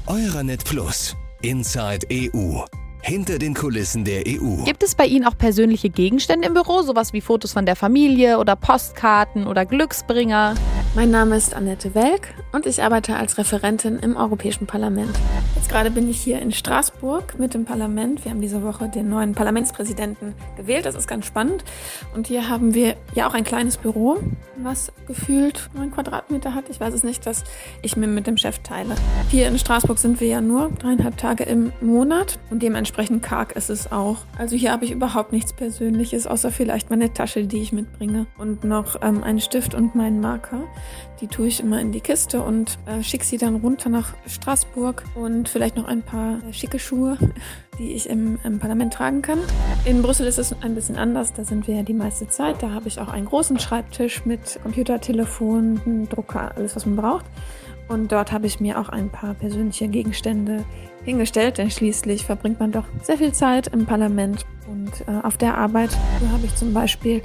Euranet Plus. Inside EU. Hinter den Kulissen der EU. Gibt es bei Ihnen auch persönliche Gegenstände im Büro, sowas wie Fotos von der Familie oder Postkarten oder Glücksbringer? Mein Name ist Annette Welk und ich arbeite als Referentin im Europäischen Parlament. Jetzt gerade bin ich hier in Straßburg mit dem Parlament. Wir haben diese Woche den neuen Parlamentspräsidenten gewählt. Das ist ganz spannend. Und hier haben wir ja auch ein kleines Büro, was gefühlt 9 Quadratmeter hat. Ich weiß es nicht, dass ich mir mit dem Chef teile. Hier in Straßburg sind wir ja nur 3,5 Tage im Monat und dementsprechend karg ist es auch. Also hier habe ich überhaupt nichts Persönliches, außer vielleicht meine Tasche, die ich mitbringe und noch einen Stift und meinen Marker. Die tue ich immer in die Kiste und schicke sie dann runter nach Straßburg und vielleicht noch ein paar schicke Schuhe, die ich im Parlament tragen kann. In Brüssel ist es ein bisschen anders, da sind wir ja die meiste Zeit. Da habe ich auch einen großen Schreibtisch mit Computer, Telefon, Drucker, alles was man braucht. Und dort habe ich mir auch ein paar persönliche Gegenstände hingestellt, denn schließlich verbringt man doch sehr viel Zeit im Parlament und auf der Arbeit. So habe ich zum Beispiel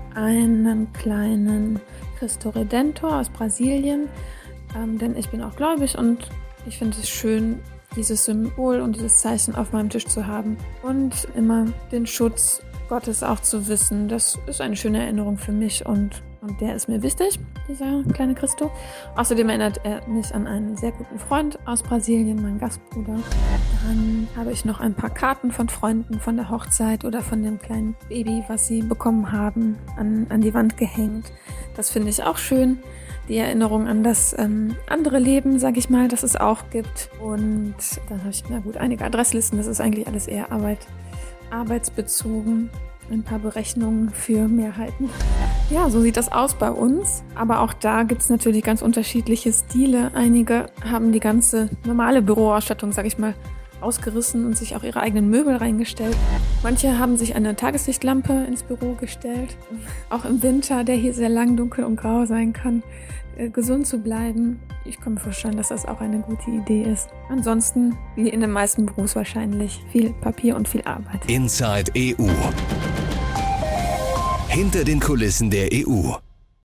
einen kleinen Cristo Redentor aus Brasilien, denn ich bin auch gläubig und ich finde es schön, dieses Symbol und dieses Zeichen auf meinem Tisch zu haben und immer den Schutz Gottes auch zu wissen. Das ist eine schöne Erinnerung für mich und der ist mir wichtig, dieser kleine Christo. Außerdem erinnert er mich an einen sehr guten Freund aus Brasilien, meinen Gastbruder. Dann habe ich noch ein paar Karten von Freunden von der Hochzeit oder von dem kleinen Baby, was sie bekommen haben, an die Wand gehängt. Das finde ich auch schön. Die Erinnerung an das andere Leben, sage ich mal, das es auch gibt. Und dann habe ich, einige Adresslisten. Das ist eigentlich alles eher arbeitsbezogen. Ein paar Berechnungen für Mehrheiten. Ja, so sieht das aus bei uns. Aber auch da gibt es natürlich ganz unterschiedliche Stile. Einige haben die ganze normale Büroausstattung, sag ich mal, ausgerissen und sich auch ihre eigenen Möbel reingestellt. Manche haben sich eine Tageslichtlampe ins Büro gestellt. Auch im Winter, der hier sehr lang dunkel und grau sein kann, gesund zu bleiben. Ich kann mir vorstellen, dass das auch eine gute Idee ist. Ansonsten, wie in den meisten Büros wahrscheinlich, viel Papier und viel Arbeit. Inside EU. Hinter den Kulissen der EU.